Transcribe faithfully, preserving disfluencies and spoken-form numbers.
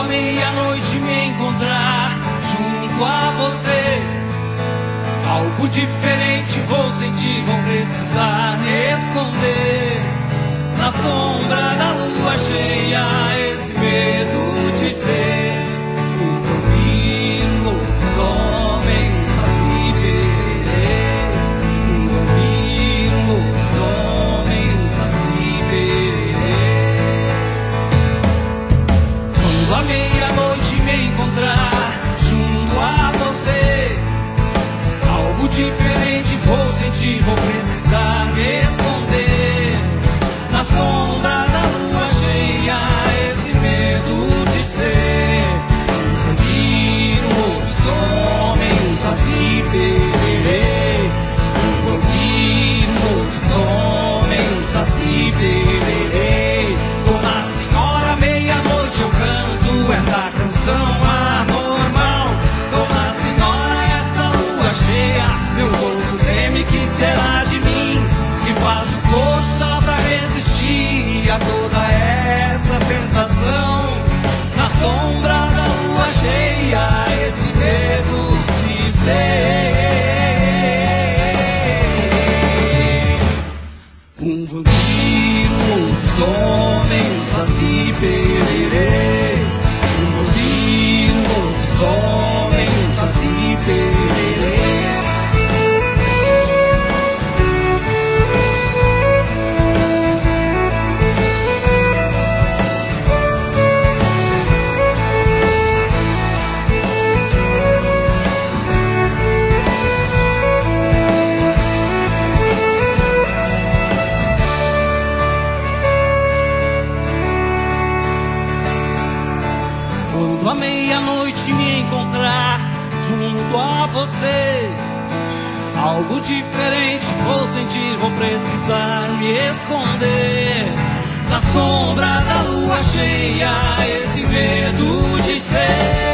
meia-noite me encontrar junto a você. Algo diferente vou sentir, vou precisar me esconder. Na sombra da lua cheia, esse medo de ser um vampiro, lobisomem, um saci pererê. Um vampiro, lobisomem, um saci pererê. Quando a meia-noite me encontrar junto a você, algo diferente vou sentir, vou precisar me esconder. Na sombra da lua cheia, esse medo de ser um vampiro, lobisomem, um saci pererê. Um vampiro, lobisomem, um saci pererê. Dona Senhora, meia-noite eu canto essa canção anormal. Dona Senhora, essa lua cheia, meu corpo treme, que será de mim? Que faço força pra resistir a toda essa tentação. Na sombra da lua cheia, esse medo de ser um vampiro, lobisomem, um saci pererê. Um vampiro, lobisomem, um saci pererê. Quando a meia-noite me encontrar junto a você, algo diferente vou sentir, vou precisar me esconder. Na sombra da lua cheia, esse medo de ser